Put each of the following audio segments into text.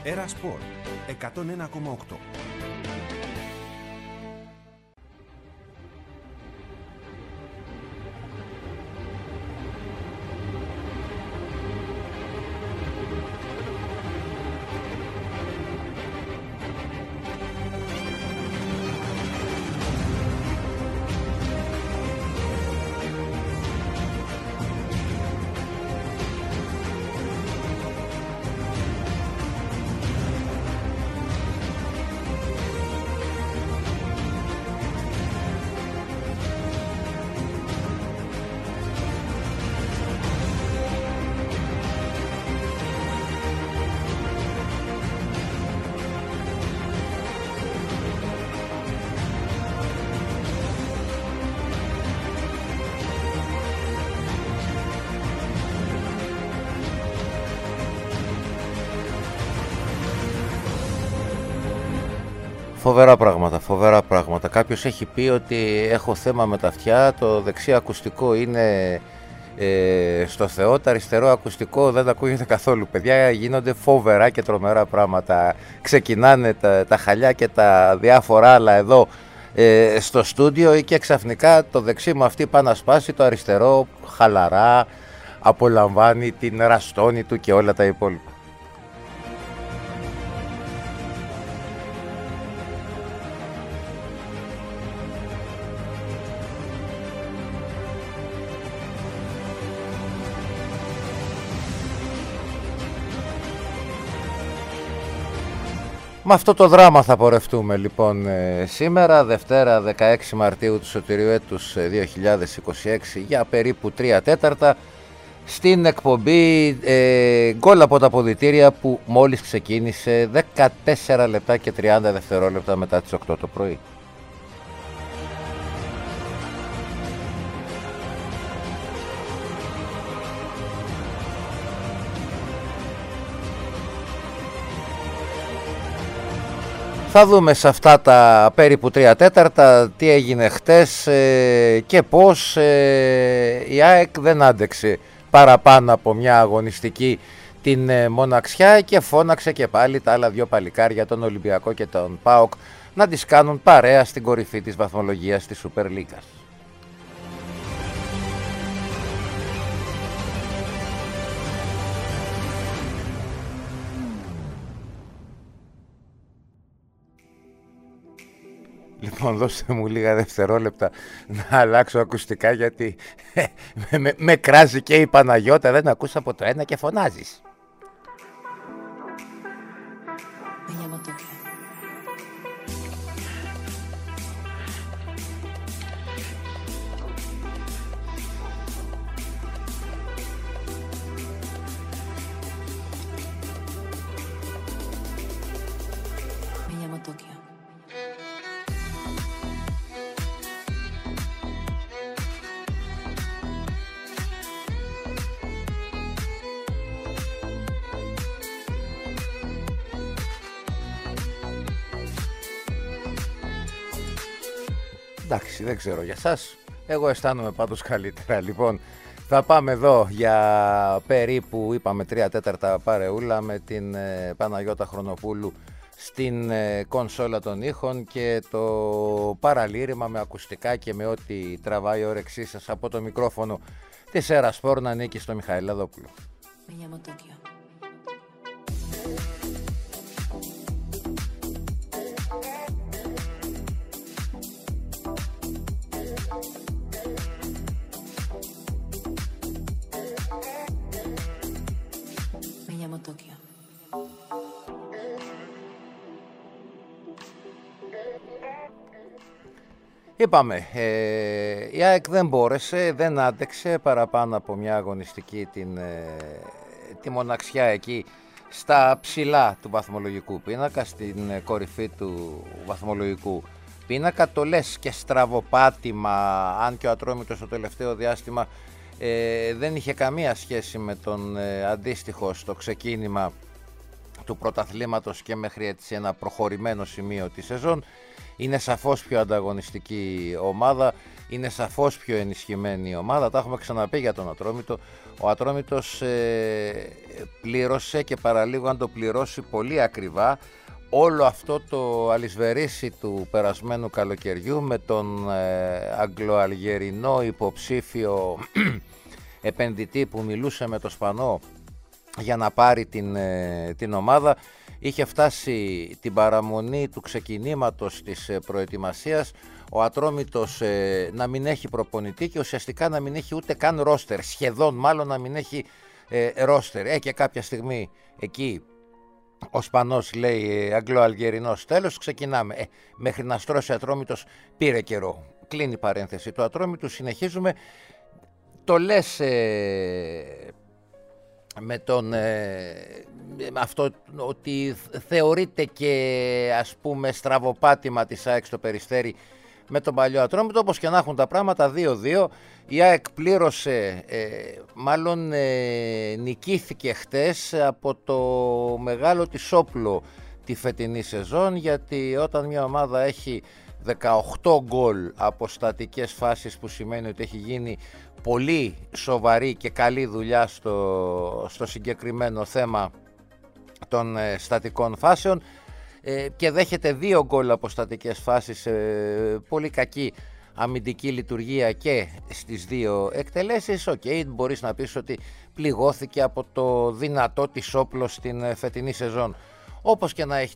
Έρα Σπορ 101,8. Φοβερά πράγματα. Κάποιος έχει πει ότι έχω θέμα με τα αυτιά, το δεξί ακουστικό είναι στο Θεό, το αριστερό ακουστικό δεν ακούγεται καθόλου. Παιδιά, γίνονται φοβερά και τρομερά πράγματα. Ξεκινάνε τα χαλιά και τα διάφορα άλλα εδώ στο στούντιο και ξαφνικά το δεξί μου αυτή πάει να σπάσει, το αριστερό χαλαρά απολαμβάνει την ραστόνη του και όλα τα υπόλοιπα. Με αυτό το δράμα θα πορευτούμε λοιπόν σήμερα, Δευτέρα 16 Μαρτίου του σωτηρίου έτους 2026 για περίπου 3/4 στην εκπομπή γκολ από τα αποδυτήρια που μόλις ξεκίνησε 14 λεπτά και 30 δευτερόλεπτα μετά τις 8 το πρωί. Θα δούμε σε αυτά τα περίπου 3/4 τι έγινε χτες και πώς η ΑΕΚ δεν άντεξε παραπάνω από μια αγωνιστική την μοναξιά και φώναξε και πάλι τα άλλα δύο παλικάρια, τον Ολυμπιακό και τον ΠΑΟΚ, να τις κάνουν παρέα στην κορυφή της βαθμολογίας της Super League. Λοιπόν, δώστε μου λίγα δευτερόλεπτα να αλλάξω ακουστικά γιατί με κράζει και η Παναγιώτα, δεν ακούς από το ένα και φωνάζεις. Εντάξει, δεν ξέρω για σας, εγώ αισθάνομαι πάντως καλύτερα. Λοιπόν, θα πάμε εδώ για περίπου, είπαμε 3/4 παρεούλα με την Παναγιώτα Χρονοπούλου στην κονσόλα των ήχων και το παραλήρημα με ακουστικά και με ό,τι τραβάει η όρεξή σας από το μικρόφωνο της Έρα Σπορ να ανήκει στο Μιχαηλαδόπουλο. Είπαμε, η ΑΕΚ δεν μπόρεσε, δεν άντεξε παραπάνω από μια αγωνιστική τη μοναξιά εκεί στα ψηλά του βαθμολογικού πίνακα, στην κορυφή του βαθμολογικού πίνακα. Το λες και στραβοπάτημα, αν και ο Ατρόμητος το τελευταίο διάστημα δεν είχε καμία σχέση με τον αντίστοιχο στο ξεκίνημα του πρωταθλήματος και μέχρι έτσι ένα προχωρημένο σημείο της σεζόν. Είναι σαφώς πιο ανταγωνιστική ομάδα, είναι σαφώς πιο ενισχυμένη η ομάδα. Τα έχουμε ξαναπεί για τον Ατρόμητο. Ο Ατρόμητος πλήρωσε και παραλίγο αν το πληρώσει πολύ ακριβά όλο αυτό το αλυσβερίσι του περασμένου καλοκαιριού με τον αγγλοαλγερινό υποψήφιο επενδυτή που μιλούσε με το Σπανό για να πάρει την ομάδα. Είχε φτάσει την παραμονή του ξεκινήματος της προετοιμασίας ο Ατρόμητος να μην έχει προπονητή και ουσιαστικά να μην έχει ούτε καν ρόστερ, σχεδόν μάλλον να μην έχει ρόστερ. Και κάποια στιγμή εκεί ο Σπανός λέει αγγλοαλγερινός, τέλος ξεκινάμε. Μέχρι να στρώσει ο Ατρόμητος πήρε καιρό. Κλείνει η παρένθεση του Ατρόμητου, συνεχίζουμε. Το λες με τον αυτό ότι θεωρείται και ας πούμε στραβοπάτημα της ΑΕΚ στο Περιστέρι με τον παλιό Ατρόμητο. Όπως και να έχουν τα πράγματα, 2-2. Η ΑΕΚ πλήρωσε, μάλλον νικήθηκε χτες από το μεγάλο της όπλο τη φετινή σεζόν, γιατί όταν μια ομάδα έχει 18 γκολ από στατικές φάσεις, που σημαίνει ότι έχει γίνει πολύ σοβαρή και καλή δουλειά στο συγκεκριμένο θέμα των στατικών φάσεων, και δέχεται 2 γκολ από στατικές φάσεις, πολύ κακή αμυντική λειτουργία και στις 2 εκτελέσεις, μπορείς να πεις ότι πληγώθηκε από το δυνατό της όπλο στην φετινή σεζόν. Όπως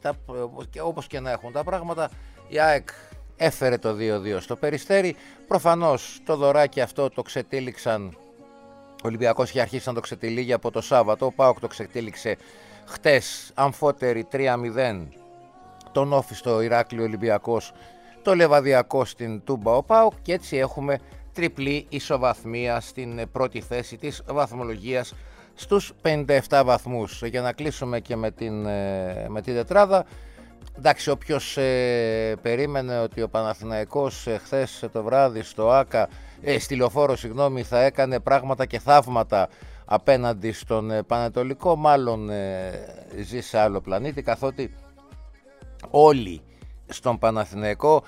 και να έχουν τα πράγματα, η ΑΕΚ έφερε το 2-2 στο Περιστέρι. Προφανώς το δωράκι αυτό το ξετύλιξαν, ο Ολυμπιακός είχε αρχίσει να το ξετυλίγει από το Σάββατο, ο ΠΑΟΚ το ξετύλιξε χτες αμφότεροι 3-0 τον Όφη στο Ηράκλειο Ολυμπιακός, το Λεβαδιακό στην Τούμπα ο ΠΑΟΚ, και έτσι έχουμε τριπλή ισοβαθμία στην πρώτη θέση της βαθμολογίας στους 57 βαθμούς. Για να κλείσουμε και με την τετράδα, εντάξει, όποιος περίμενε ότι ο Παναθηναϊκός χθες το βράδυ στο ΆΚΑ, στη Λεωφόρο θα έκανε πράγματα και θαύματα απέναντι στον Πανετολικό, μάλλον ζει σε άλλο πλανήτη, καθότι όλοι στον Παναθηναϊκό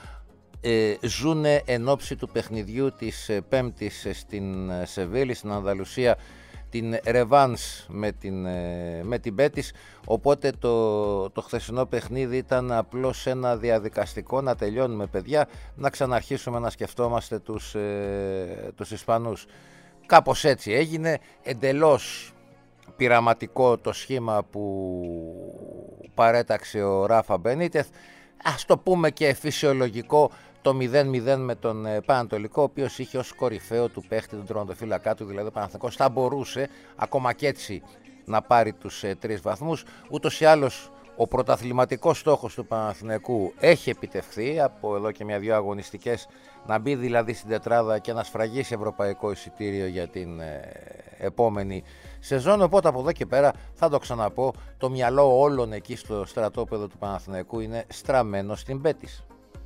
ζουνε εν ώψη του παιχνιδιού της Πέμπτης στην Σεβίλη, στην Ανδαλουσία, την ρεβάνς με την Μπέτις. Οπότε το χθεσινό παιχνίδι ήταν απλώς ένα διαδικαστικό να τελειώνουμε, παιδιά, να ξαναρχίσουμε να σκεφτόμαστε τους Ισπανούς. Κάπως έτσι έγινε, εντελώς πειραματικό το σχήμα που παρέταξε ο Ράφα Μπενίτεθ, ας το πούμε και φυσιολογικό το 0-0 με τον Πανατολικό, ο οποίος είχε ως κορυφαίο του παίχτη τον τερματοφύλακά του, δηλαδή ο Παναθηναϊκός θα μπορούσε ακόμα και έτσι να πάρει τους 3 βαθμούς. Ούτως ή άλλως ο πρωταθληματικός στόχος του Παναθηναϊκού έχει επιτευχθεί από εδώ και 1-2 αγωνιστικές, να μπει δηλαδή στην τετράδα και να σφραγίσει ευρωπαϊκό εισιτήριο για την επόμενη σεζόν. Οπότε από εδώ και πέρα θα το ξαναπώ, το μυαλό όλων εκεί στο στρατόπεδο του Παναθηναϊκού είναι στραμμένο στην Μπέτις.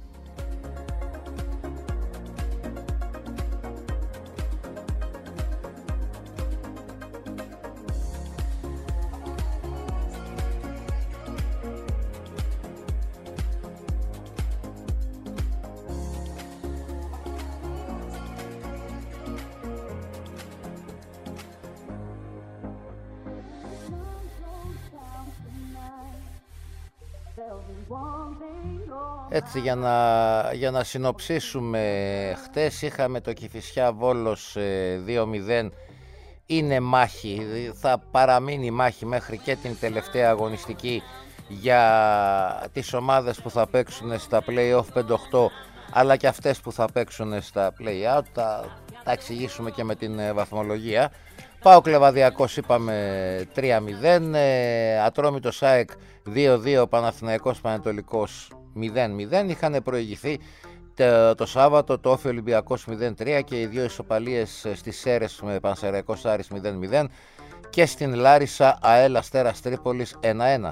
Έτσι, για να συνοψίσουμε, χτες είχαμε το Κηφισιά Βόλος 2-0, είναι μάχη, θα παραμείνει μάχη μέχρι και την τελευταία αγωνιστική για τις ομάδες που θα παίξουν στα play-off 5-8, αλλά και αυτές που θα παίξουν στα play-out, τα εξηγήσουμε και με την βαθμολογία. ΠΑΟΚ Λεβαδιακός είπαμε 3-0, Ατρόμητος ΑΕΚ 2-2, Παναθηναϊκός Πανετολικός 0-0. Είχαν προηγηθεί το Σάββατο το Όφη Ολυμπιακός 0-3 και οι 2 ισοπαλίες στις Σέρρες με Πανσεραϊκός Άρης 0-0 και στην Λάρισα ΑΕΛ Αστέρας Τρίπολης 1-1.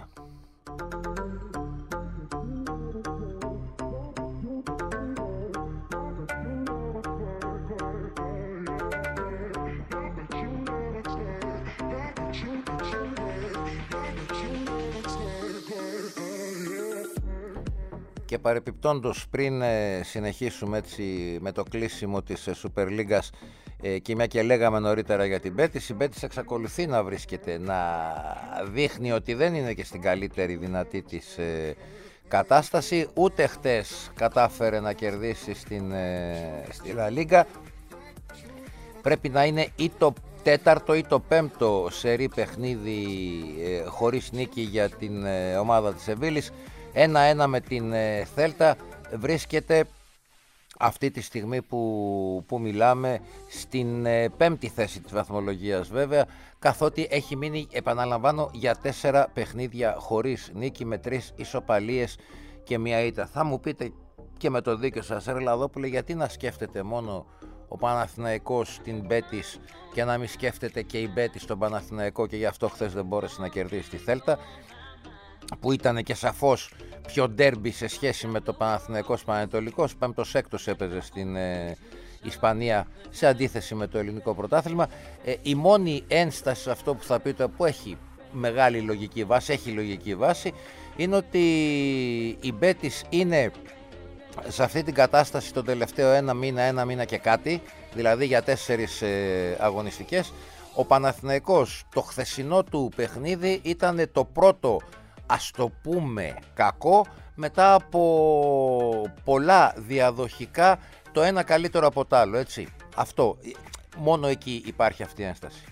Και παρεπιπτόντως, πριν συνεχίσουμε έτσι με το κλείσιμο της Super Λίγκας, και μια και λέγαμε νωρίτερα για την Μπέτις, η Μπέτις εξακολουθεί να βρίσκεται, να δείχνει ότι δεν είναι και στην καλύτερη δυνατή της κατάσταση. Ούτε χτες κατάφερε να κερδίσει στη Λα Λίγκα. Πρέπει να είναι ή το τέταρτο ή το πέμπτο σερί παιχνίδι χωρίς νίκη για την ομάδα της Σεβίλης. 1-1 με την Θέλτα. Βρίσκεται αυτή τη στιγμή που μιλάμε στην πέμπτη θέση της βαθμολογίας, βέβαια, καθότι έχει μείνει, επαναλαμβάνω, για 4 παιχνίδια χωρίς νίκη με 3 ισοπαλίες και μια ήττα. Θα μου πείτε και με το δίκιο σας, ρε Λαδόπουλε, γιατί να σκέφτεται μόνο ο Παναθηναϊκός την Μπέτις και να μην σκέφτεται και η Μπέτις τον Παναθηναϊκό, και γι' αυτό χθες δεν μπόρεσε να κερδίσει τη Θέλτα, που ήταν και σαφώς πιο ντέρμπι σε σχέση με το Παναθηναϊκός Πανετολικός. 5ος-6ος έπαιζε στην Ισπανία, σε αντίθεση με το ελληνικό πρωτάθλημα. Η μόνη ένσταση σε αυτό που θα πείτε, που έχει μεγάλη λογική βάση, έχει λογική βάση, είναι ότι η Μπέτις είναι σε αυτή την κατάσταση τον τελευταίο ένα μήνα και κάτι, δηλαδή για 4 αγωνιστικές. Ο Παναθηναϊκός, το χθεσινό του παιχνίδι ήταν το πρώτο, ας το πούμε, κακό, μετά από πολλά διαδοχικά, το ένα καλύτερο από το άλλο, έτσι. Αυτό, μόνο εκεί υπάρχει αυτή η ένσταση.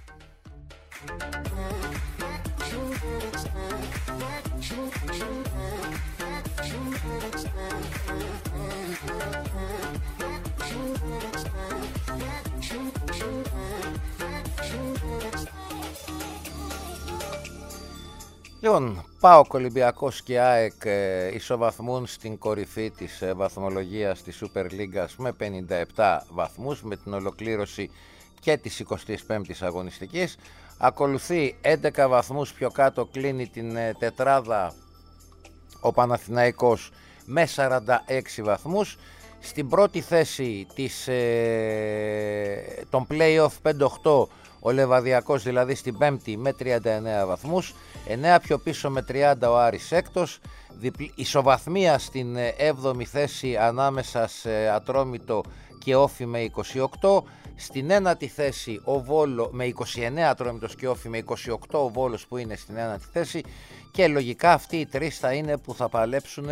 Λοιπόν, ΠΑΟΚ, Ολυμπιακός και ΑΕΚ ισοβαθμούν στην κορυφή της βαθμολογίας της Super Λίγκας με 57 βαθμούς, με την ολοκλήρωση και της 25ης αγωνιστικής. Ακολουθεί 11 βαθμούς πιο κάτω, κλείνει την τετράδα ο Παναθηναϊκός με 46 βαθμούς. Στην πρώτη θέση των play-off 5-8 ο Λεβαδιακός, δηλαδή στην πέμπτη, με 39 βαθμούς. 9 πιο πίσω με 30 ο Άρης έκτος. Ισοβαθμία στην 7η θέση ανάμεσα σε Ατρόμητο και Όφη με 28. Στην 9η θέση ο Βόλο, με 29 Ατρόμητος και Όφη, με 28 ο Βόλος που είναι στην 9η θέση. Και λογικά αυτοί οι τρεις θα είναι που θα παλέψουν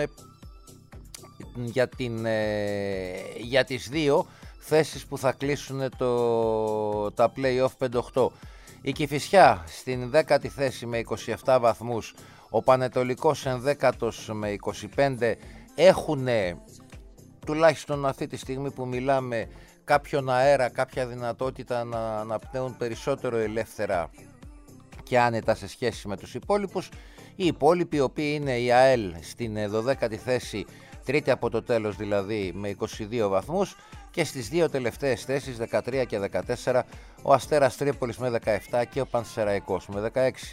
για τις δύο θέσεις που θα κλείσουν τα play-off 5-8. Η Κηφισιά στην 10η θέση με 27 βαθμούς, ο Πανετολικός 11ος με 25. Έχουν τουλάχιστον αυτή τη στιγμή που μιλάμε κάποιον αέρα, κάποια δυνατότητα να αναπνέουν περισσότερο ελεύθερα και άνετα σε σχέση με τους υπόλοιπους. Οι υπόλοιποι, οι οποίοι είναι η ΑΕΛ στην 12η θέση, τρίτη από το τέλος δηλαδή, με 22 βαθμούς, και στις δύο τελευταίες θέσεις, 13 και 14, ο Αστέρας Τρίπολης με 17 και ο Πανσεραϊκός με 16.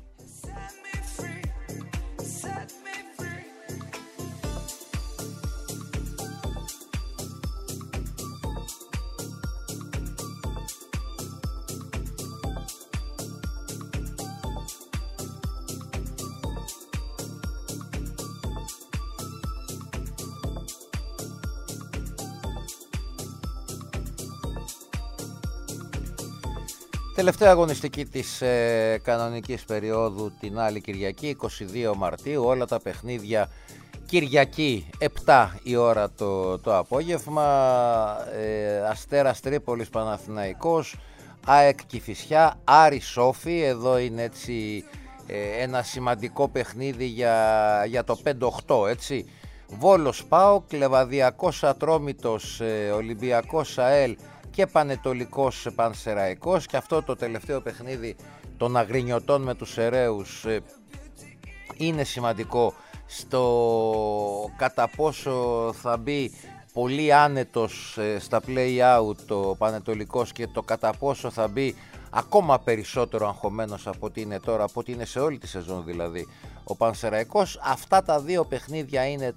Τελευταία αγωνιστική της κανονικής περίοδου την άλλη Κυριακή, 22 Μαρτίου, όλα τα παιχνίδια Κυριακή 7 η ώρα το απόγευμα. Αστέρας Τρίπολης Παναθηναϊκός, ΑΕΚ Κηφισιά, Άρης Όφη. Εδώ είναι έτσι ένα σημαντικό παιχνίδι για το 5-8, έτσι. Βόλος ΠΑΟΚ, Λεβαδιακός Ατρόμητος, Ολυμπιακός ΑΕΛ και Πανετολικός Πανσεραϊκός. Και αυτό το τελευταίο παιχνίδι των Αγρινιωτών με τους Εραίους είναι σημαντικό στο κατά πόσο θα μπει πολύ άνετος στα play-out το Πανετολικός και το κατά πόσο θα μπει ακόμα περισσότερο αγχωμένος από ό,τι είναι τώρα, από ό,τι είναι σε όλη τη σεζόν δηλαδή ο Πανσεραϊκός. Αυτά τα δύο παιχνίδια είναι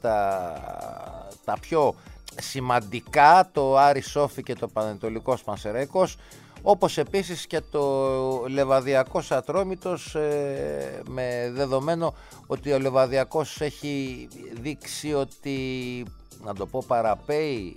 τα πιο σημαντικά, το Άρης Όφη και το Πανετολικός Πανσεραϊκός. όπως επίσης και το Λεβαδιακός Ατρόμητος, με δεδομένο ότι ο Λεβαδιακός έχει δείξει ότι, να το πω, παραπέει,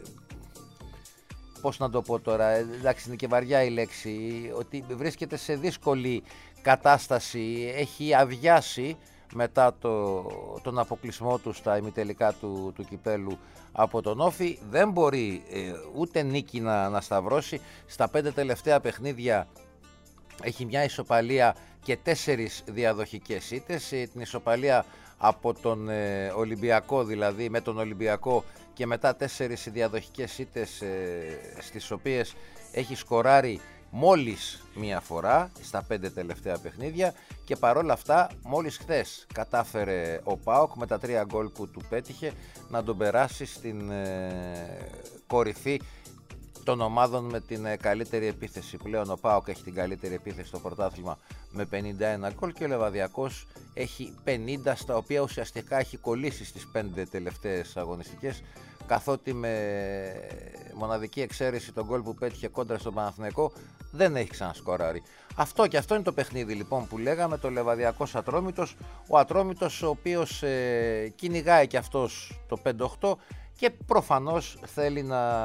πώς να το πω τώρα, εντάξει είναι και βαριά η λέξη, ότι βρίσκεται σε δύσκολη κατάσταση, έχει αδειάσει μετά τον αποκλεισμό του στα ημιτελικά του κυπέλου από τον Όφη. Δεν μπορεί ούτε νίκη να σταυρώσει. Στα 5 τελευταία παιχνίδια έχει μια ισοπαλία και 4 διαδοχικές ήττες. Την ισοπαλία από τον Ολυμπιακό, δηλαδή με τον Ολυμπιακό, και μετά 4 διαδοχικές ήττες, στις οποίες έχει σκοράρει μόλις μία φορά στα 5 τελευταία παιχνίδια, και παρόλα αυτά μόλις χθες κατάφερε ο ΠΑΟΚ με τα 3 γκολ που του πέτυχε να τον περάσει στην κορυφή των ομάδων με την καλύτερη επίθεση. Πλέον ο ΠΑΟΚ έχει την καλύτερη επίθεση στο πρωτάθλημα με 51 γκολ και ο Λεβαδιακός έχει 50, στα οποία ουσιαστικά έχει κολλήσει στις 5 τελευταίες αγωνιστικές, καθότι με μοναδική εξαίρεση τον γκολ που πέτυχε κόντρα στον Παναθηναϊκό δεν έχει ξανασκοράρει. Αυτό είναι το παιχνίδι λοιπόν που λέγαμε, το Λεβαδιακός Ατρόμητος. Ο Ατρόμητος, ο οποίος κυνηγάει και αυτός το 5-8 και προφανώς θέλει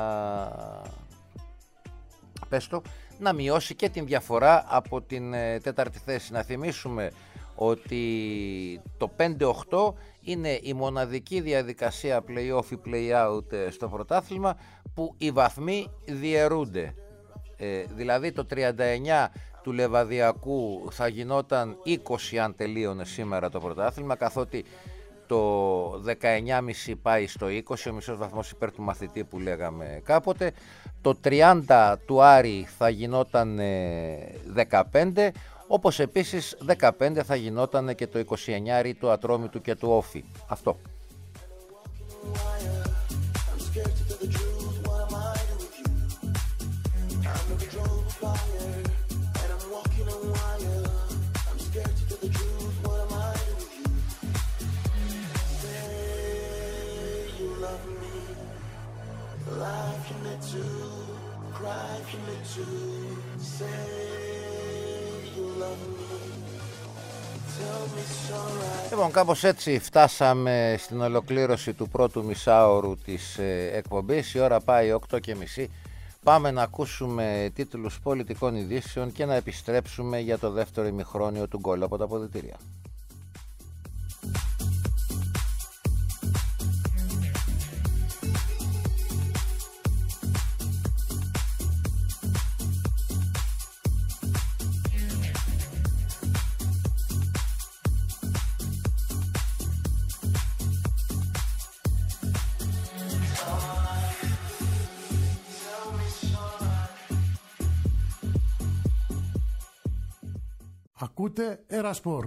να μειώσει και την διαφορά από την τέταρτη θέση. Να θυμίσουμε ότι το 5-8 είναι η μοναδική διαδικασία play-off ή play-out στο πρωτάθλημα που οι βαθμοί διαιρούνται. Δηλαδή το 39 του Λεβαδιακού θα γινόταν 20 αν τελείωνε σήμερα το πρωτάθλημα, καθότι το 19,5 πάει στο 20, ο μισός βαθμός υπέρ του μαθητή που λέγαμε κάποτε. Το 30 του Άρη θα γινόταν 15, όπως επίσης 15 θα γινόταν και το 29 του Ατρόμητου και του Όφη. Αυτό. Λοιπόν, κάπως έτσι φτάσαμε στην ολοκλήρωση του πρώτου μισάωρου της εκπομπής. Η ώρα πάει 8:30. Πάμε να ακούσουμε τίτλους πολιτικών ειδήσεων και να επιστρέψουμε για το δεύτερο ημιχρόνιο του γκολ από τα αποδυτήρια. Ακούτε Ερασπορ.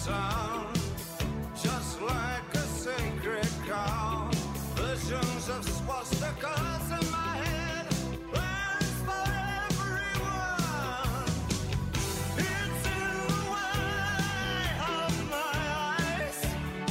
sound, just like a sacred cow. Visions of swastikas in my head, plans for everyone. It's in the way of my eyes.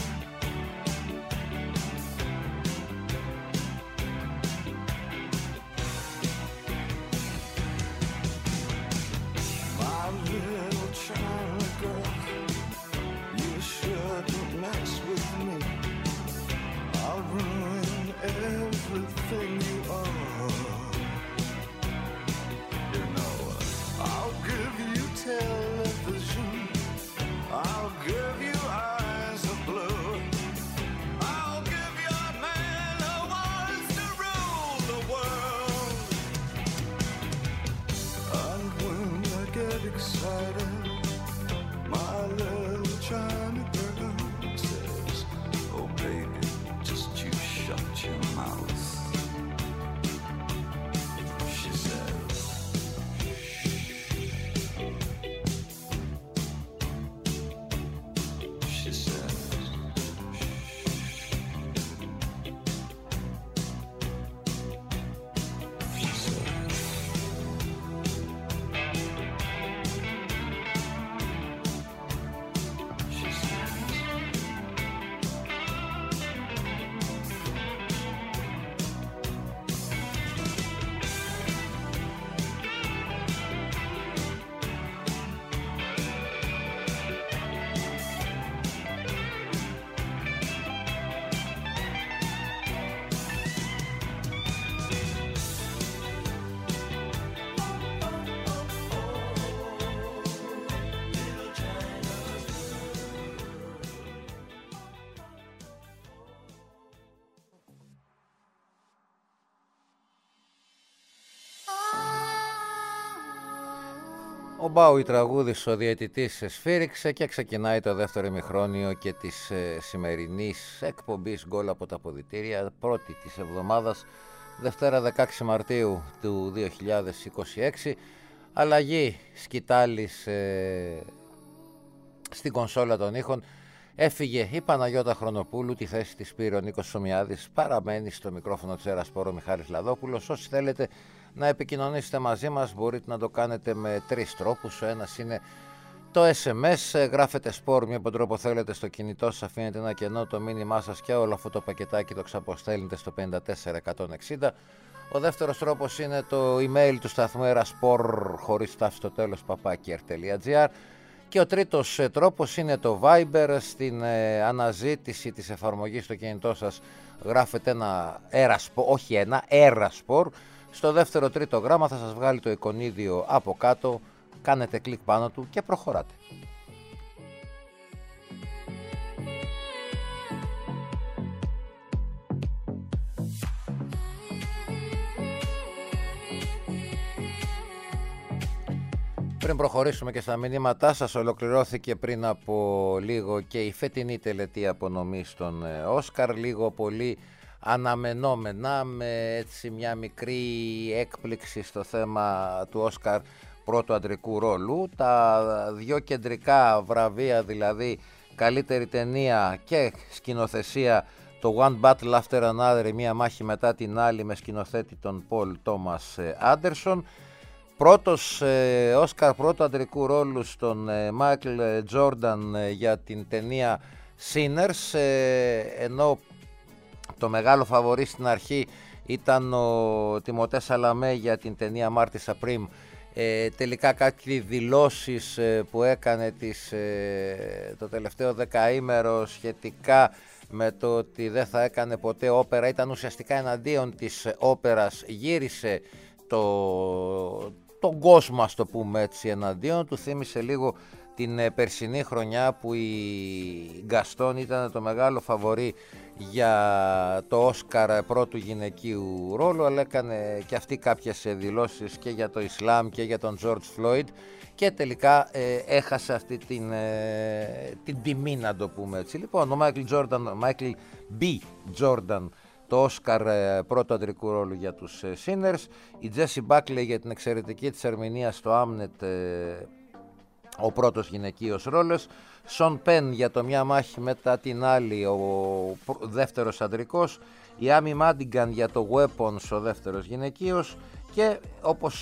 My little China girl, you shouldn't mess with me. I'll ruin everything you are. You know, I'll give you television, I'll give you eyes of blue, I'll give you a man who wants to rule the world. And when I get excited, my little China girl says, oh baby, just you shut your mouth. She says, she says, she says, she says. Ο Μπάουι τραγούδης, ο διαιτητής, σφύριξε και ξεκινάει το δεύτερο ημιχρόνιο και της σημερινής εκπομπής γκολ από τα αποδυτήρια, πρώτη της εβδομάδας, Δευτέρα 16 Μαρτίου του 2026. Αλλαγή σκητάλης στην κονσόλα των ήχων. Έφυγε η Παναγιώτα Χρονοπούλου, τη θέση της πήρε ο Νίκος Σομιάδης, παραμένει στο μικρόφωνο της Ερασπορ ο Μιχάλης Λαδόπουλος. Όσοι θέλετε να επικοινωνήσετε μαζί μας μπορείτε να το κάνετε με τρεις τρόπους. Ο ένας είναι το SMS, γράφετε σπορ με όποιον τρόπο θέλετε στο κινητό σας, αφήνετε ένα κενό το μήνυμά σας και όλο αυτό το πακετάκι το ξαποστέλνετε στο 54160. Ο δεύτερος τρόπος είναι το email του σταθμού Ερασπορ χωρίς τάφη στο τέλος @r.gr. Και ο τρίτος τρόπος είναι το Viber. Στην αναζήτηση της εφαρμογής στο κινητό σας γράφετε ένα Ερασπορ, όχι ένα Ερασπορ. Στο δεύτερο τρίτο γράμμα θα σας βγάλει το εικονίδιο από κάτω, κάνετε κλικ πάνω του και προχωράτε. Πριν προχωρήσουμε και στα μηνύματά σας, ολοκληρώθηκε πριν από λίγο και η φετινή τελετή απονομής των Όσκαρ, λίγο πολύ αναμενόμενα, με έτσι μια μικρή έκπληξη στο θέμα του Όσκαρ πρώτου αντρικού ρόλου. Τα δύο κεντρικά βραβεία, δηλαδή καλύτερη ταινία και σκηνοθεσία, το One Battle After Another, μία μάχη μετά την άλλη, με σκηνοθέτη τον Πολ Τόμας Άντερσον. Πρώτος Όσκαρ πρώτου αντρικού ρόλου στον Μάικλ Τζόρνταν για την ταινία Sinners, ενώ το μεγάλο φαβορί στην αρχή ήταν ο Τιμωτέ Σαλαμέ για την ταινία Μάρτι Σαπρίμ. Τελικά κάποιες δηλώσεις που έκανε το τελευταίο δεκαήμερο σχετικά με το ότι δεν θα έκανε ποτέ όπερα, ήταν ουσιαστικά εναντίον της όπερας, γύρισε τον κόσμο, ας το πούμε έτσι, εναντίον του. Θύμισε λίγο την περσινή χρονιά που η Γκαστόν ήταν το μεγάλο φαβορί για το Όσκαρ πρώτου γυναικείου ρόλου, αλλά έκανε και αυτή κάποιες δηλώσεις και για το Ισλάμ και για τον Τζορτζ Φλόιντ και τελικά έχασε αυτή την τιμή, να το πούμε έτσι. Λοιπόν, ο Μάικλ B. Τζόρνταν το Όσκαρ πρώτου αντρικού ρόλου για τους Sinners, η Τζέσι Μπάκλεϊ για την εξαιρετική της ερμηνεία στο Άμνετ ο πρώτος γυναικείος ρόλος. Σον Πεν για το μια μάχη μετά την άλλη, ο δεύτερος αντρικός. Η Άμι Μάντιγκαν για το Weapons, ο δεύτερος γυναικείος. Και όπως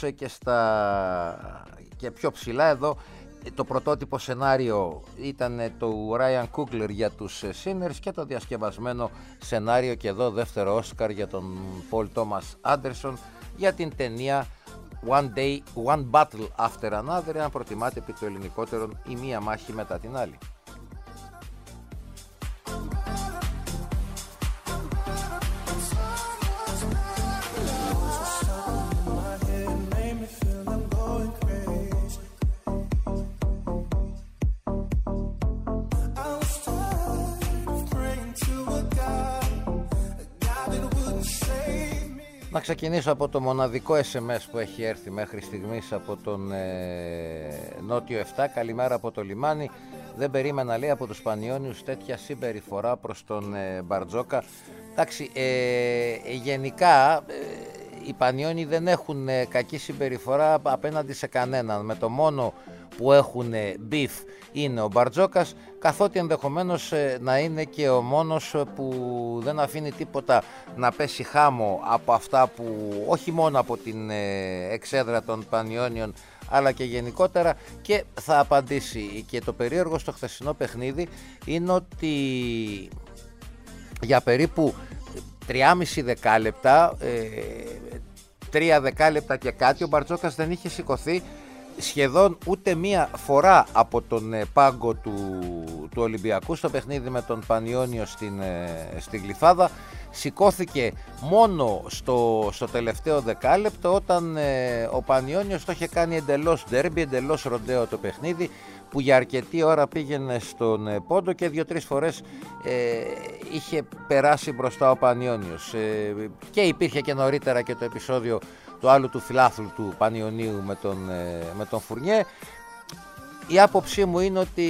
και πιο ψηλά εδώ, το πρωτότυπο σενάριο ήταν του Ryan Coogler για τους Sinners και το διασκευασμένο σενάριο και εδώ δεύτερο Όσκαρ για τον Paul Thomas Anderson για την ταινία One Battle After Another, αν προτιμάτε επί του ελληνικότερον η μία μάχη μετά την άλλη. Να ξεκινήσω από το μοναδικό SMS που έχει έρθει μέχρι στιγμής από τον Νότιο 7. Καλημέρα από το λιμάνι. Δεν περίμενα, λέει, από τους Πανιώνιους τέτοια συμπεριφορά προς τον Μπαρτζόκα. Εντάξει, γενικά οι Πανιώνιοι δεν έχουν κακή συμπεριφορά απέναντι σε κανέναν. Με το μόνο που έχουν μπιφ είναι ο Μπαρτζόκας, καθότι ενδεχομένως να είναι και ο μόνος που δεν αφήνει τίποτα να πέσει χάμω από αυτά που, όχι μόνο από την εξέδρα των Πανιώνιων, αλλά και γενικότερα, και θα απαντήσει. Και το περίεργο στο χθεσινό παιχνίδι είναι ότι για περίπου 3,5 δεκάλεπτα, 3 δεκάλεπτα και κάτι, ο Μπαρτζόκας δεν είχε σηκωθεί σχεδόν ούτε μία φορά από τον πάγκο του Ολυμπιακού στο παιχνίδι με τον Πανιώνιο στην Γλυφάδα. Σηκώθηκε μόνο στο τελευταίο δεκάλεπτο, όταν ο Πανιώνιος το είχε κάνει εντελώς ντέρμπι, εντελώς ροντέο το παιχνίδι, που για αρκετή ώρα πήγαινε στον πόντο και 2-3 φορές είχε περάσει μπροστά ο Πανιώνιος. Και υπήρχε και νωρίτερα και το επεισόδιο του άλλου του φιλάθλου του Πανιωνίου με τον Φουρνιέ. Η άποψή μου είναι ότι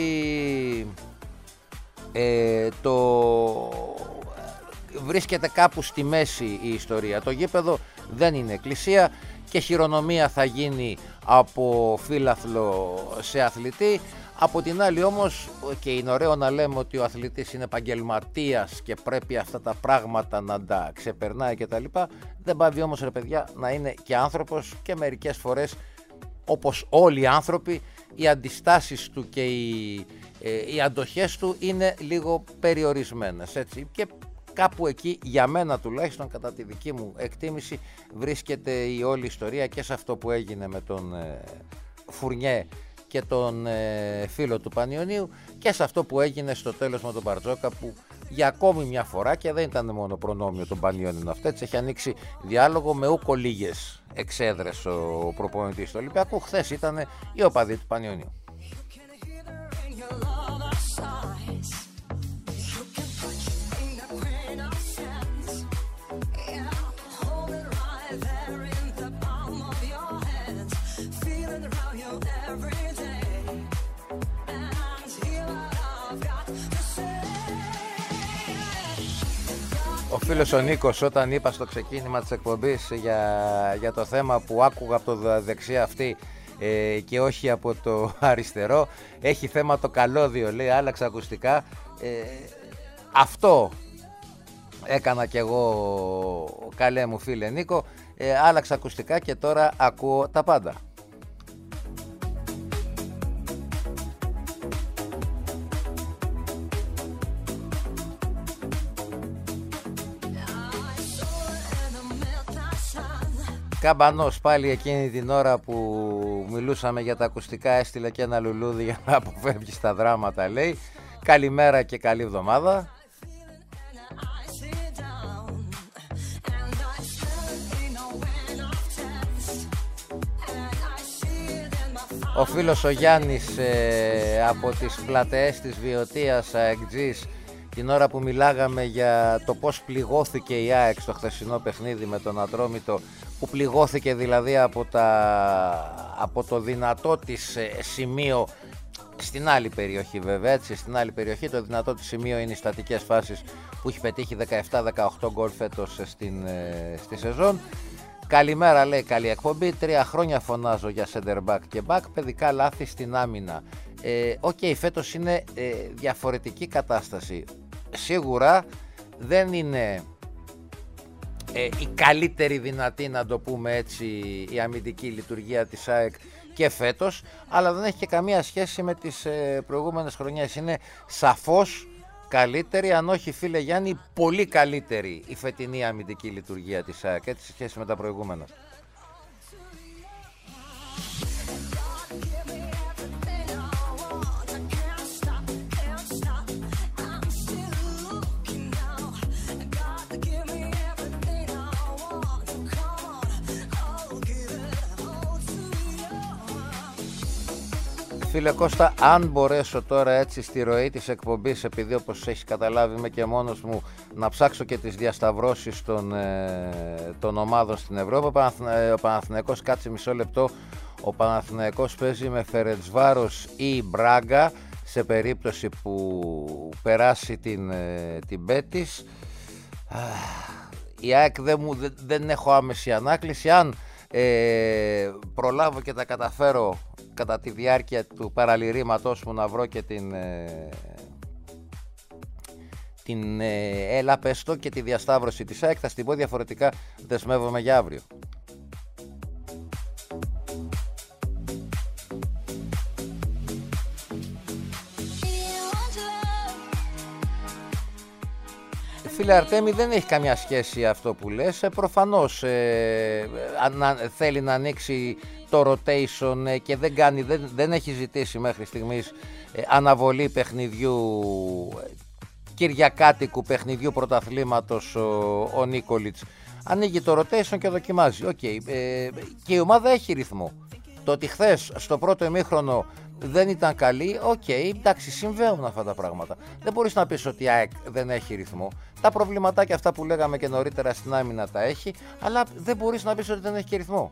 βρίσκεται κάπου στη μέση η ιστορία. Το γήπεδο δεν είναι εκκλησία και χειρονομία θα γίνει από φίλαθλο σε αθλητή. Από την άλλη όμως, και είναι ωραίο να λέμε ότι ο αθλητής είναι επαγγελματίας και πρέπει αυτά τα πράγματα να τα ξεπερνάει κτλ. Δεν πάβει όμως, ρε παιδιά, να είναι και άνθρωπος, και μερικές φορές, όπως όλοι οι άνθρωποι, οι αντιστάσεις του και οι αντοχές του είναι λίγο περιορισμένες, έτσι. Και κάπου εκεί, για μένα τουλάχιστον, κατά τη δική μου εκτίμηση, βρίσκεται η όλη ιστορία, και σε αυτό που έγινε με τον Φουρνιέ και τον φίλο του Πανιωνίου, και σε αυτό που έγινε στο τέλος με τον Μπαρτζόκα, που για ακόμη μια φορά, και δεν ήταν μόνο προνόμιο των Πανιώνιων αυτό, έτσι, έχει ανοίξει διάλογο με ούκο λίγες εξέδρες ο προπονητής του Ολυμπιακού. Χθες ήταν οι οπαδοί του Πανιωνίου. Ο φίλος ο Νίκος, όταν είπα στο ξεκίνημα της εκπομπής για το θέμα που άκουγα από το δεξί αυτή και όχι από το αριστερό, έχει θέμα το καλώδιο, λέει, άλλαξα ακουστικά. Αυτό έκανα κι εγώ, καλέ μου φίλε Νίκο, άλλαξα ακουστικά και τώρα ακούω τα πάντα. Καμπανός πάλι εκείνη την ώρα που μιλούσαμε για τα ακουστικά έστειλε και ένα λουλούδι για να αποφεύγει στα δράματα, λέει. Καλημέρα και καλή εβδομάδα. Ο φίλος ο Γιάννης από τις πλατεές της Βιωτίας Αεκτζής, την ώρα που μιλάγαμε για το πώς πληγώθηκε η ΑΕΚ στο χθεσινό παιχνίδι με τον Ατρόμητο, που πληγώθηκε δηλαδή από το δυνατό της σημείο στην άλλη περιοχή, βέβαια, έτσι, στην άλλη περιοχή. Το δυνατό της σημείο είναι οι στατικές φάσεις που έχει πετύχει 17-18 γκολ φέτος στη σεζόν. Καλημέρα, λέει, καλή εκπομπή. 3 χρόνια φωνάζω για center back και back. Παιδικά λάθη στην άμυνα. Οκ, φέτος είναι διαφορετική κατάσταση. Σίγουρα δεν είναι η καλύτερη δυνατή, να το πούμε έτσι, η αμυντική λειτουργία της ΑΕΚ και φέτος, αλλά δεν έχει και καμία σχέση με τις προηγούμενες χρονιές. Είναι σαφώς καλύτερη, αν όχι, φίλε Γιάννη, πολύ καλύτερη η φετινή αμυντική λειτουργία της ΑΕΚ, έτσι, σε σχέση με τα προηγούμενα. Φίλε Κώστα, αν μπορέσω τώρα έτσι στη ροή της εκπομπής, επειδή όπως έχεις καταλάβει είμαι και μόνος μου, να ψάξω και τις διασταυρώσεις των ομάδων στην Ευρώπη. Ο Παναθηναϊκός, κάτσε μισό λεπτό, ο Παναθηναϊκός παίζει με Φερεντσβάρος ή Μπράγκα σε περίπτωση που περάσει την Μπέτις. Η ΑΕΚ δεν έχω άμεση ανάκληση. Αν προλάβω και τα καταφέρω κατά τη διάρκεια του παραλυρήματός μου να βρω και την έλα πέστο και τη διασταύρωση της ΑΕΚ, θα στην πω, διαφορετικά δεσμεύομαι για αύριο. Φίλε Αρτέμι, δεν έχει καμιά σχέση αυτό που λες. Προφανώς θέλει να ανοίξει το rotation και δεν έχει ζητήσει μέχρι στιγμής αναβολή παιχνιδιού, κυριακάτικου παιχνιδιού πρωταθλήματος ο Νίκολιτς. Ανοίγει το rotation και δοκιμάζει. Okay. Και η ομάδα έχει ρυθμό. Το ότι χθες στο πρώτο ημίχρονο δεν ήταν καλή, εντάξει, συμβαίνουν αυτά τα πράγματα. Δεν μπορείς να πεις ότι η ΑΕΚ δεν έχει ρυθμό. Τα προβληματάκια αυτά που λέγαμε και νωρίτερα στην άμυνα τα έχει, αλλά δεν μπορείς να πεις ότι δεν έχει και ρυθμό.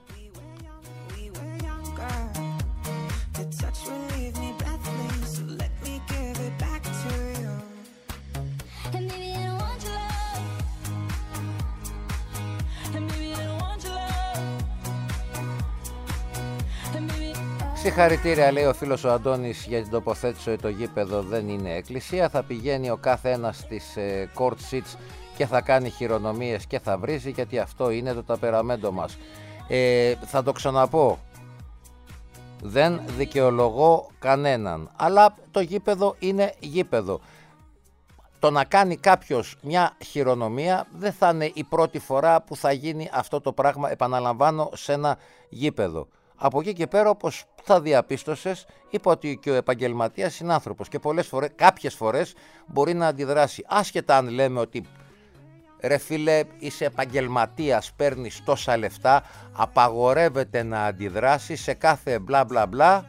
Συγχαρητήρια, λέει ο φίλος ο Αντώνης, για την τοποθέτηση ότι το γήπεδο δεν είναι εκκλησία. Θα πηγαίνει ο κάθε ένας στις court seats και θα κάνει χειρονομίες και θα βρίζει, γιατί αυτό είναι το ταπεραμέντο μας. Θα το ξαναπώ, δεν δικαιολογώ κανέναν, αλλά το γήπεδο είναι γήπεδο. Το να κάνει κάποιος μια χειρονομία δεν θα είναι η πρώτη φορά που θα γίνει αυτό το πράγμα, επαναλαμβάνω, σε ένα γήπεδο. Από εκεί και πέρα, όπως θα διαπίστωσες, είπα ότι και ο επαγγελματίας είναι άνθρωπος και κάποιες φορές μπορεί να αντιδράσει. Άσχετα αν λέμε ότι ρε φίλε, είσαι επαγγελματίας, παίρνεις τόσα λεφτά, απαγορεύεται να αντιδράσει σε κάθε μπλα μπλα μπλα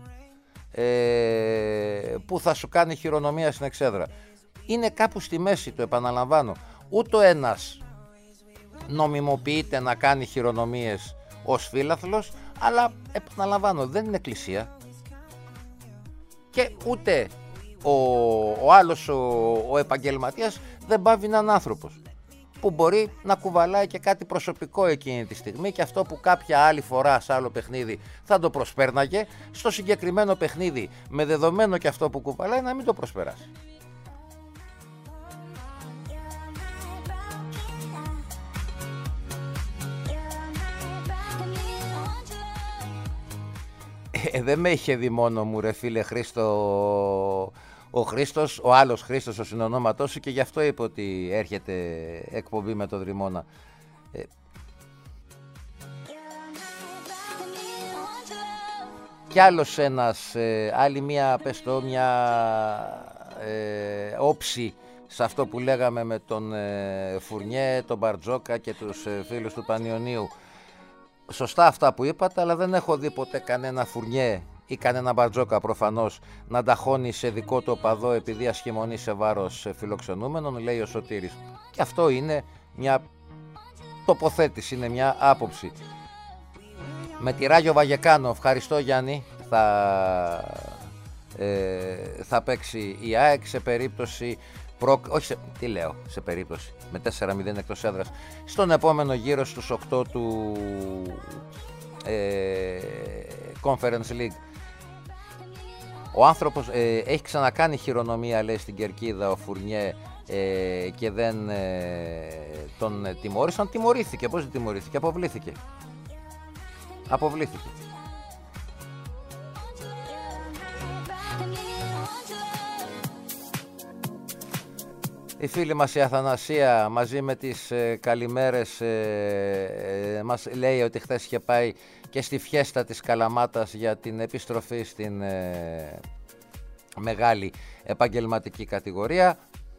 που θα σου κάνει χειρονομία στην εξέδρα. Είναι κάπου στη μέση, το επαναλαμβάνω. Ούτε ο ένας νομιμοποιείται να κάνει χειρονομίες ως φίλαθλος, αλλά επαναλαμβάνω, δεν είναι εκκλησία. Και ούτε ο άλλος ο επαγγελματίας δεν πάβει να είναι άνθρωπος, που μπορεί να κουβαλάει και κάτι προσωπικό εκείνη τη στιγμή, και αυτό που κάποια άλλη φορά σε άλλο παιχνίδι θα το προσπέρναγε, στο συγκεκριμένο παιχνίδι, με δεδομένο και αυτό που κουβαλάει, να μην το προσπεράσει. Δεν με είχε δει μόνο μου, ρε φίλε Χρήστο, ο Χρήστος, ο άλλος Χρήστος, ο συνονόματός σου, και γι' αυτό είπε ότι έρχεται εκπομπή με το Δρυμώνα. Κι άλλος ένας, άλλη μια, πες το, μια όψη σε αυτό που λέγαμε με τον Φουρνιέ, τον Μπαρτζόκα και τους φίλους του Πανιωνίου. Σωστά αυτά που είπατε, αλλά δεν έχω δει ποτέ κανένα Φουρνιέ ή κανένα Μπαρτζόκα προφανώς να ταχώνει σε δικό του οπαδό επειδή ασχημονεί σε βάρος φιλοξενούμενων, λέει ο Σωτήρης. Και αυτό είναι μια τοποθέτηση, είναι μια άποψη. Με τη Ράγιο Βαγεκάνο, ευχαριστώ Γιάννη, θα παίξει η ΑΕΚ σε περίπτωση όχι τι λέω σε περίπτωση, με 4-0 εκτός έδρας, στον επόμενο γύρο στους 8 του Conference League. Ο άνθρωπος έχει ξανακάνει χειρονομία, λέει, στην κερκίδα ο Φουρνιέ, και δεν τον τιμώρησαν. Τιμωρήθηκε. Πώς δεν τιμωρήθηκε? Αποβλήθηκε. Η φίλη μας η Αθανασία μαζί με τις καλημέρες μας λέει ότι χθες είχε πάει και στη φιέστα της Καλαμάτας για την επιστροφή στην μεγάλη επαγγελματική κατηγορία.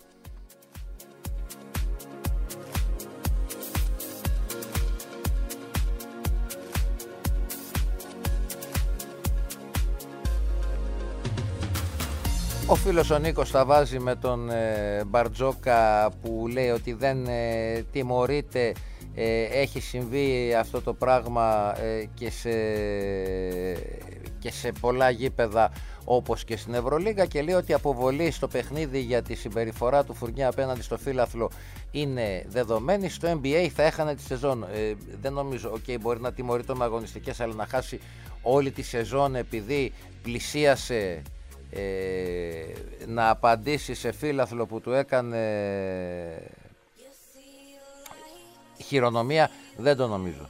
Ο φίλος ο Νίκος τα βάζει με τον Μπαρτζόκα που λέει ότι δεν τιμωρείται, έχει συμβεί αυτό το πράγμα και σε πολλά γήπεδα όπως και στην Ευρωλίγα, και λέει ότι η αποβολή στο παιχνίδι για τη συμπεριφορά του Φουρνιέ απέναντι στο φύλαθλο είναι δεδομένη. Στο NBA θα έχανε τη σεζόν. Δεν νομίζω, μπορεί να τιμωρείται με αγωνιστικές, αλλά να χάσει όλη τη σεζόν επειδή πλησίασε να απαντήσει σε φύλαθλο που του έκανε χειρονομία, δεν το νομίζω.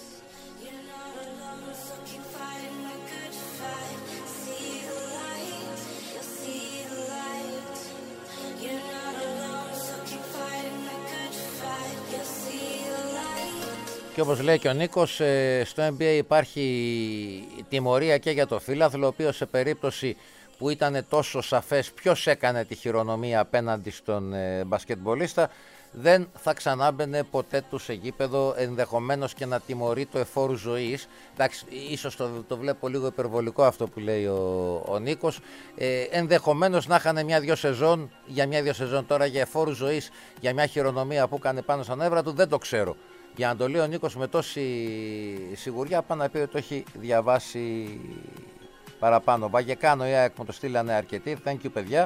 Και όπως λέει και ο Νίκος, στο NBA υπάρχει τιμωρία και για το φύλαθλο, ο οποίος σε περίπτωση που ήταν τόσο σαφές ποιος έκανε τη χειρονομία απέναντι στον μπασκετμπολίστα, δεν θα ξανάμπαινε ποτέ του σε γήπεδο, ενδεχομένως και να τιμωρεί το εφόρου ζωής. Εντάξει, ίσως το βλέπω λίγο υπερβολικό αυτό που λέει ο Νίκος. Ενδεχομένως να είχαν μια-δυο σεζόν, τώρα για εφόρου ζωής, για μια χειρονομία που έκανε πάνω στα νεύρα του, δεν το ξέρω. Για να το λέει ο Νίκος με τόση σιγουριά, πάνω να πει ότι το έχει διαβάσει παραπάνω. Βαγεκάνο, η ΑΕΚ μου το στείλανε αρκετοί. Thank you, παιδιά.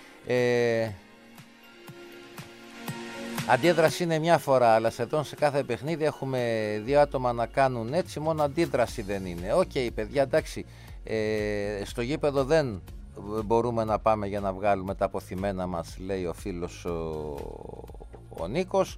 Αντίδραση είναι μια φορά, αλλά σχεδόν σε κάθε παιχνίδι έχουμε δύο άτομα να κάνουν έτσι, μόνο αντίδραση δεν είναι. Οκ, παιδιά, εντάξει, στο γήπεδο δεν μπορούμε να πάμε για να βγάλουμε τα αποθυμένα μας, λέει ο φίλος ο Νίκος.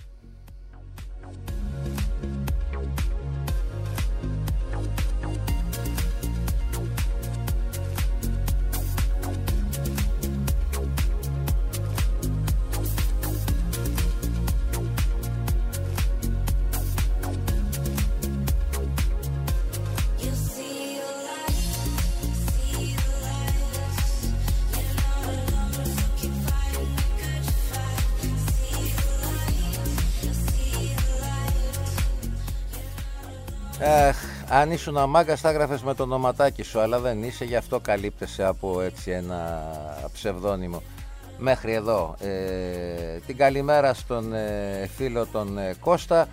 Αν ήσουν αμάγκας θα έγραφες με το ονοματάκι σου, αλλά δεν είσαι, γι' αυτό καλύπτεσαι από έτσι ένα ψευδόνυμο. Μέχρι εδώ. Την καλημέρα στον φίλο τον Κώστα.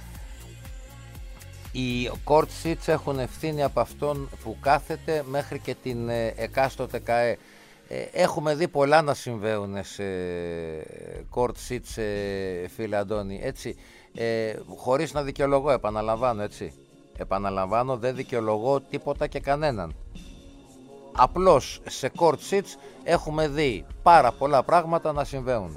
Οι court seats έχουν ευθύνη από αυτόν που κάθεται μέχρι και την εκάστοτε ΚΑΕ. Έχουμε δει πολλά να συμβαίνουν σε court seats, φίλε Αντώνη, έτσι, χωρίς να δικαιολογώ, επαναλαμβάνω, έτσι. Επαναλαμβάνω, δεν δικαιολογώ τίποτα και κανέναν. Απλώς σε court seats έχουμε δει πάρα πολλά πράγματα να συμβαίνουν.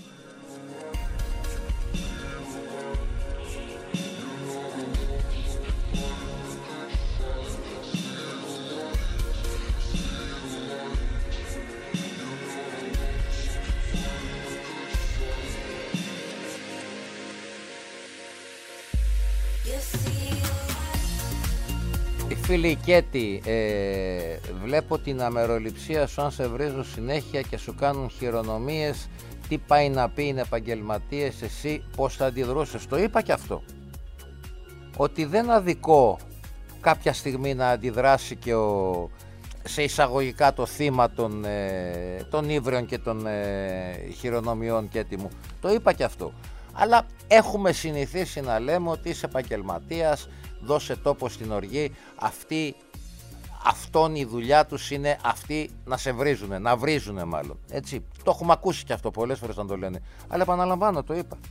Φίλοι Κέτη, βλέπω την αμεροληψία σου, αν σε βρίζουν συνέχεια και σου κάνουν χειρονομίες, τι πάει να πει, είναι επαγγελματίες, εσύ πώς θα αντιδρούσες? Το είπα και αυτό, ότι δεν αδικό κάποια στιγμή να αντιδράσει και σε εισαγωγικά το θύμα των ύβριων και των χειρονομιών, Κέτη μου. Το είπα και αυτό, αλλά έχουμε συνηθίσει να λέμε ότι είσαι επαγγελματίας, δώσε τόπο στην οργή. αυτόν η δουλειά τους είναι αυτοί να σε βρίζουνε, να βρίζουνε μάλλον. Έτσι. Το έχουμε ακούσει και αυτό πολλές φορές να το λένε. Αλλά επαναλαμβάνω, το είπα.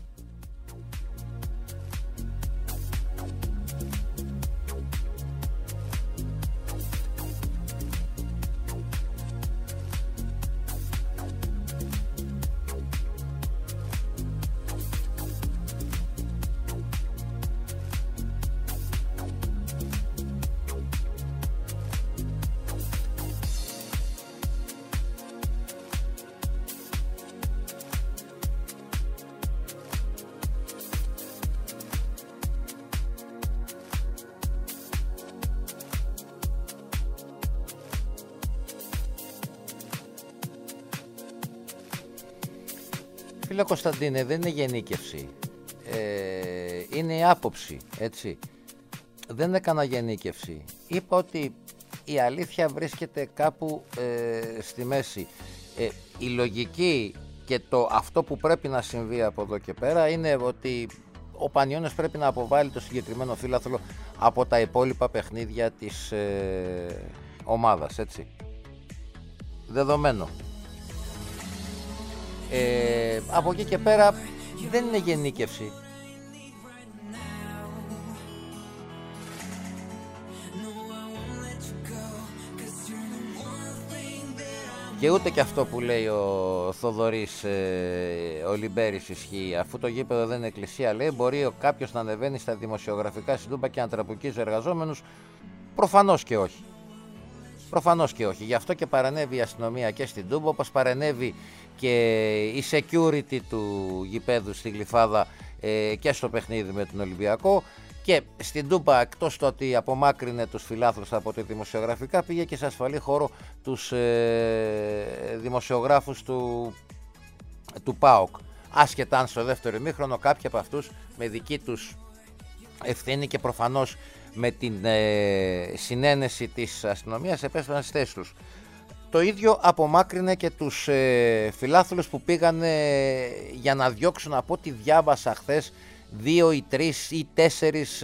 Φίλε Κωνσταντίνε, δεν είναι γενίκευση, είναι η άποψη, έτσι. Δεν έκανα γενίκευση. Είπα ότι η αλήθεια βρίσκεται κάπου στη μέση. Η λογική και αυτό που πρέπει να συμβεί από εδώ και πέρα είναι ότι ο Πανιώνιος πρέπει να αποβάλει το συγκεκριμένο φύλαθλο από τα υπόλοιπα παιχνίδια της ομάδας, έτσι. Δεδομένο. Από εκεί και πέρα δεν είναι γενίκευση. Και ούτε και αυτό που λέει ο Θοδωρής ο Λιμπέρης ισχύει. Αφού το γήπεδο δεν είναι εκκλησία, λέει, μπορεί κάποιος να ανεβαίνει στα δημοσιογραφικά στην Τούμπα και να τραπουκίζει εργαζόμενους. Προφανώς και όχι. Προφανώς και όχι. Γι' αυτό και παρενέβη η αστυνομία και στην Τούμπα, όπως παρενέβη και η security του γηπέδου στη Γλυφάδα και στο παιχνίδι με τον Ολυμπιακό. Και στην Τούμπα, εκτός το ότι απομάκρυνε τους φιλάθλους από τη δημοσιογραφικά, πήγε και σε ασφαλή χώρο τους δημοσιογράφους του ΠΑΟΚ. Άσχετα αν στο δεύτερο ημίχρονο κάποιοι από αυτούς με δική τους ευθύνη και προφανώς με την συνένεση της αστυνομίας επέστρεψαν στις θέσεις τους. Το ίδιο απομάκρυνε και τους φιλάθλους που πήγαν για να διώξουν, από ό,τι διάβασα χθες, 2 ή 3 ή 4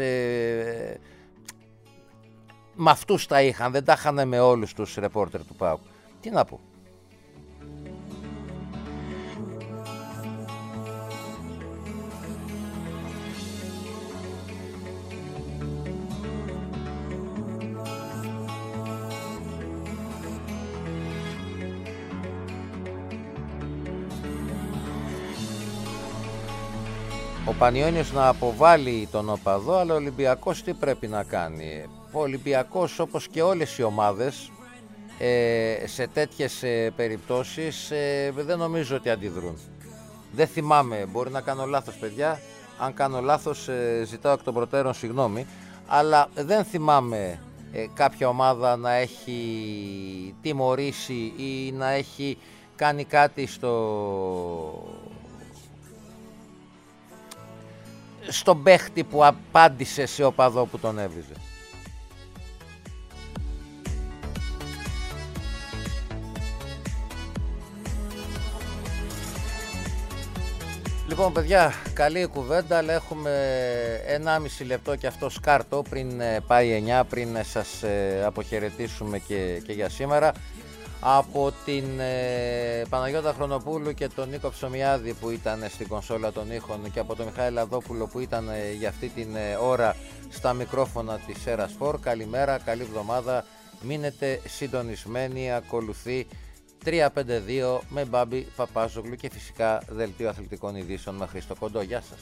με αυτούς τα είχαν, δεν τα είχαν με όλους τους ρεπόρτερ του ΠΑΟΚ. Τι να πω. Ο Πανιώνιος να αποβάλει τον οπαδό, αλλά ο Ολυμπιακός τι πρέπει να κάνει. Ο Ολυμπιακός, όπως και όλες οι ομάδες, σε τέτοιες περιπτώσεις δεν νομίζω ότι αντιδρούν. Δεν θυμάμαι, μπορεί να κάνω λάθος παιδιά, αν κάνω λάθος ζητάω εκ των προτέρων συγγνώμη, αλλά δεν θυμάμαι κάποια ομάδα να έχει τιμωρήσει ή να έχει κάνει κάτι στον παίχτη που απάντησε σε οπαδό που τον έβριζε. Λοιπόν παιδιά, καλή κουβέντα, αλλά έχουμε 1,5 λεπτό και αυτό σκάρτο πριν πάει 9, πριν σας αποχαιρετήσουμε και για σήμερα. Από την Παναγιώτα Χρονοπούλου και τον Νίκο Ψωμιάδη που ήταν στην κονσόλα των ήχων και από τον Μιχάλη Λαδόπουλο που ήταν για αυτή την ώρα στα μικρόφωνα της Era Sport. Καλημέρα, καλή εβδομάδα, μείνετε συντονισμένοι, ακολουθεί 352 με Μπάμπη Παπάζογλου και φυσικά δελτίο αθλητικών ειδήσεων με Χρήστο Κοντό. Γεια σας.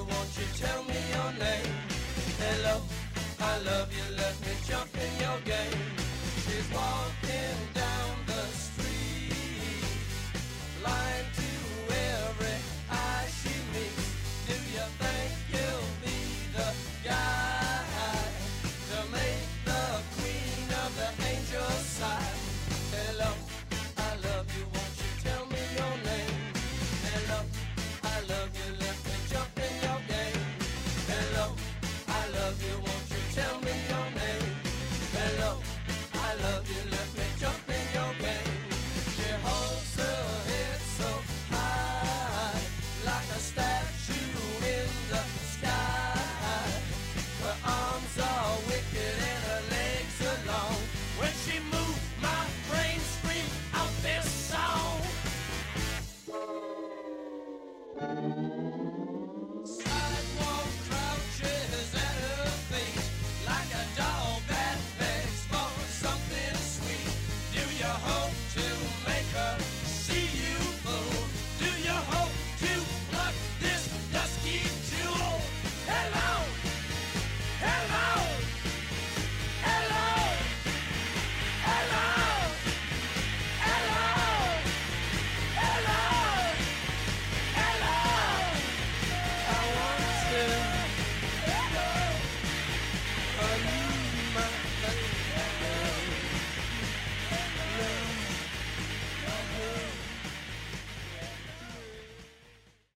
Tell me your name. Hello, I love you, let me jump in your game.